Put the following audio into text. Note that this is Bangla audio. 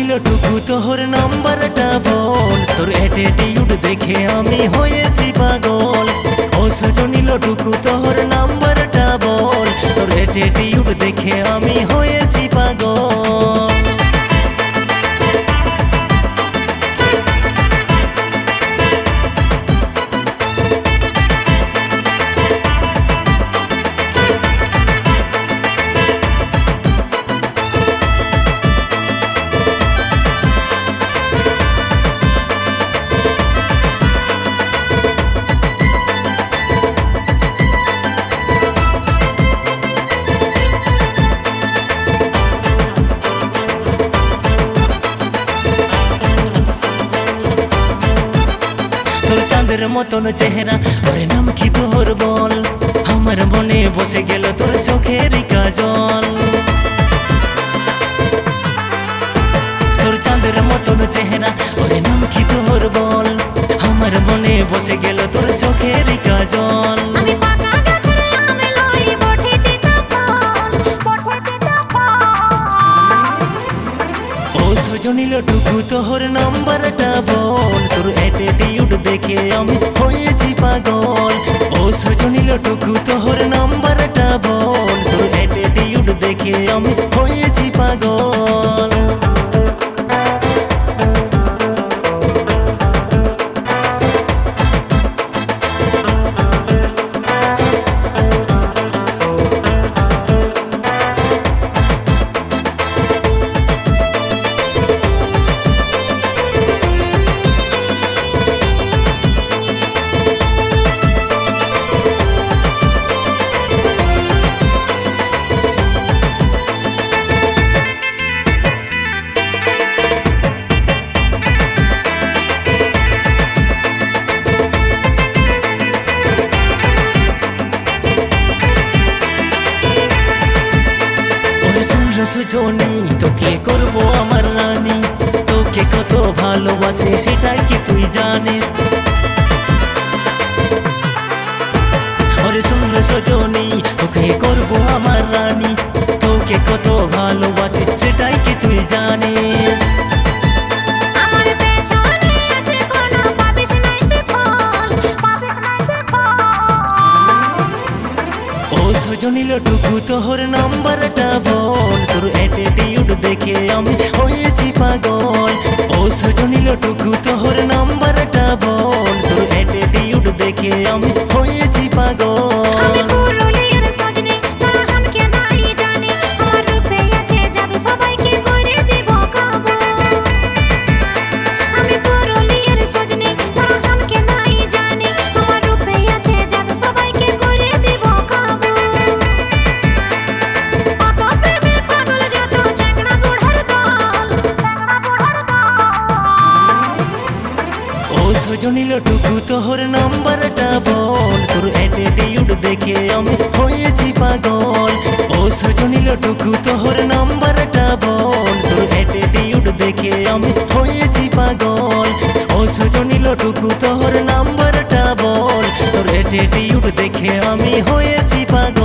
নিল টুকু তোর নাম্বারটা বল, তোর অ্যাটিটিউড দেখে আমি হয়েছি পাগল। ও সুজন নিল টুকু তোর নাম্বারটা বল, তোর অ্যাটিটিউড দেখে আমি হয়েছি পাগল। তোর চাঁদের মতন চেহারা, ওরে নাম কি তোর বল? আমার মনে বসে গেল তোর চোখের কাজল। তোর চাঁদের মতন চেহারা, ওরে নাম কি তোর বল? আমার মনে বসে গেল তোর চোখের কাজল। নিল টুকু তোর নাম্বারটা বল, তোর অ্যাটিটিউড দেখে আমি হয়েছি পাগল। ও সুজন নিল টুকু তোর নাম্বারটা বল, তোর অ্যাটিটিউড দেখে আমি হয়েছি পাগল। সুজনি তোকে করবো আমার রানী, তোকে কত ভালোবাসে সেটাই কি তুই জানিস? ওরে শুনল সুজনি তোকে করবো আমার রানী, তোকে কত ভালোবাসে সেটাই কি তুই জানিস? সুজন নিল টুকু তোর নাম্বারটা বল, তোর অ্যাটিটিউড দেখে আমি হয়েছি পাগল। ও সুজন নিল টুকু তোর নাম্বারটা বল, তোর অ্যাটিটিউড দেখে আমি হয়েছি পাগল। সুজন নিল টুকু তোর নাম্বারটা বল, তোর অ্যাটিটিউড দেখে আমি হয়েছি পাগল। ও সুজন নিল টুকু তোর নাম্বারটা বল, তোর অ্যাটিটিউড দেখে আমি হয়েছি পাগল। ও সুজন নিল টুকু তোর নাম্বারটা বল, তোর অ্যাটিটিউড দেখে আমি হয়েছি পাগল।